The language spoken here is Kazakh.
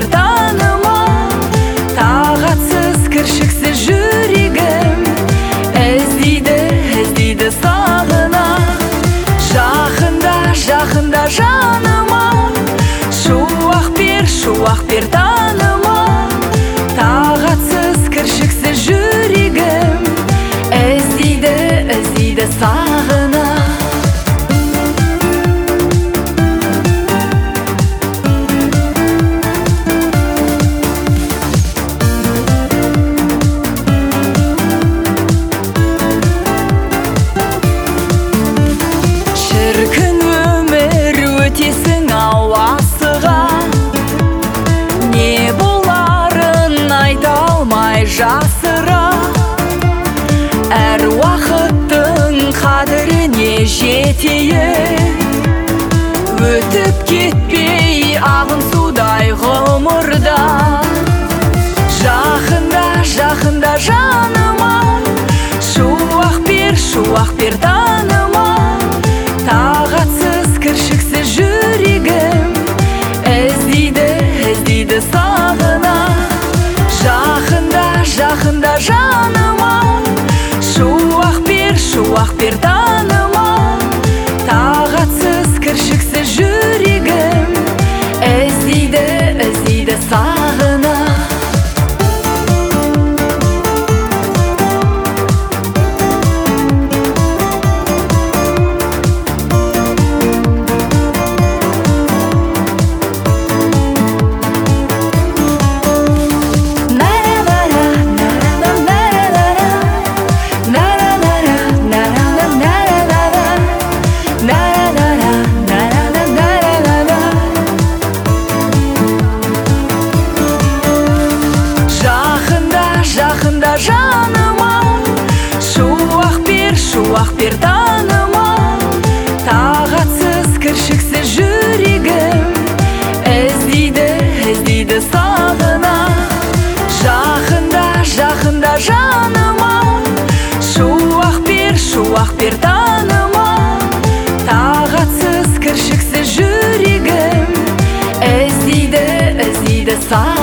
таныма, тағатсыз кіршіксіз жүрегім іздейді сағына. Жақында жаныма, шуақ бер таныма, тағатсыз кіршіксіз жүрегім іздейді сағына. Шіркін өмір өтесің ауасыға, не боларын айта алмай жасыра. Әр уақыттың қадіріне жетейік, өтіп кетпей ағын судай ғұмырда. Жақында жаныма, шуақ бер таныма, тағатсыз кіршіксіз жүрегім іздейді сағына. Жақында жаныма, шуақ бер таныма, тағатсыз кіршіксіз жүрегім іздейді сағына. Жақында жаныма, шуақ бер таныма, тағатсыз кіршіксіз жүрегім іздейді сағына. Жақында жаныма, шуақ бер таныма, тағатсыз кіршіксіз жүрегім іздейді сағына.